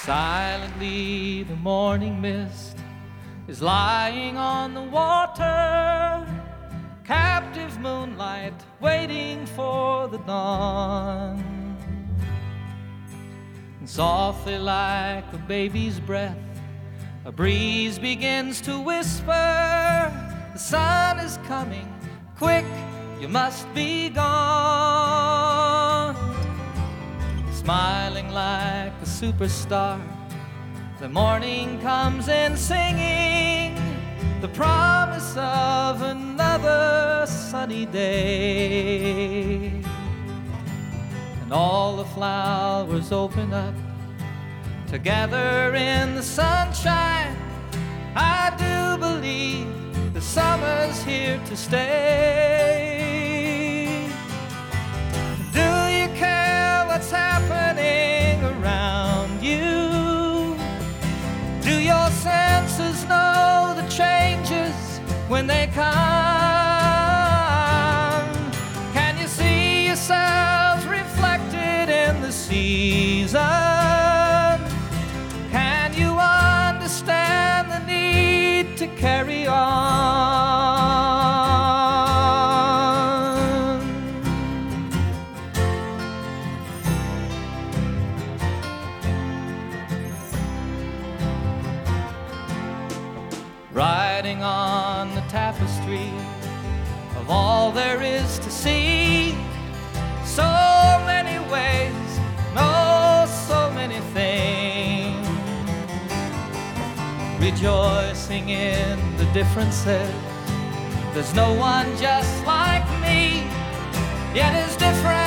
Silently the morning mist is lying on the water, captive moonlight waiting for the dawn. And softly like a baby's breath, a breeze begins to whisper, the sun is coming, quick, you must be gone. Smiling like a superstar, the morning comes in singing the promise of another sunny day. And all the flowers open up together in the sunshine. I do believe the summer's here to stay. Do you care what's happening around you? Do your senses know the changes when they come? Can you see yourselves reflected in the season? Can you understand the need to carry on? Riding on the tapestry of all there is to see, so many ways, no, so many things, rejoicing in the differences. There's no one just like me, yet as different